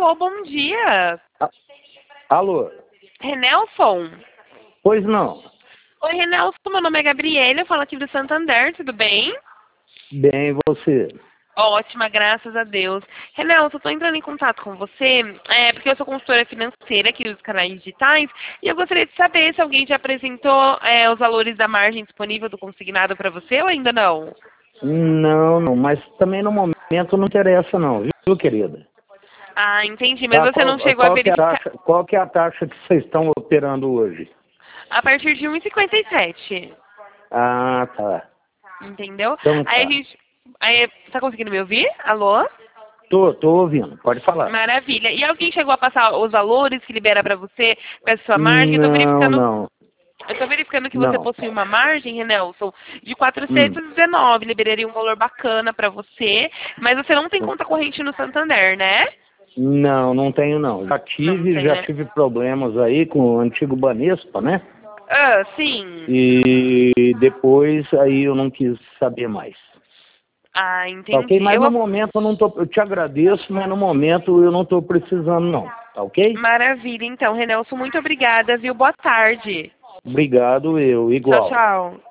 Alô, bom dia. Alô? Renelson? Pois não. Oi, Renelson, meu nome é Gabriela, eu falo aqui do Santander, tudo bem? Bem, e você? Ótima, graças a Deus. Renelson, eu tô entrando em contato com você, porque eu sou consultora financeira aqui dos canais digitais, e eu gostaria de saber se alguém já apresentou os valores da margem disponível do consignado para você ou ainda não? Não, mas também no momento não interessa não, viu, querida? Ah, entendi, mas Tá, você não chegou a verificar qual que é a taxa que vocês estão operando hoje? a partir de 1,57. Ah, tá. Entendeu? Então Aí a tá. gente. Aí, tá conseguindo me ouvir? Alô? Tô ouvindo, pode falar. Maravilha. E alguém chegou a passar os valores que libera para você, para sua margem? Não, não, Eu tô verificando que você não. possui uma margem, Renelson, de Hum. 419. Liberaria um valor bacana para você, mas você não tem conta corrente no Santander, né? Não, não tenho não. Não tem, Já né? tive problemas aí com o antigo Banespa, né? Ah, sim. E depois aí eu não quis saber mais. Ah, Tá ok? entendi. Mas no momento eu não tô, eu te agradeço, mas no momento eu não estou precisando não. Tá ok? Maravilha, então, Renelson, muito obrigada, viu? Boa tarde. Obrigado, eu, Tchau, igual. tchau.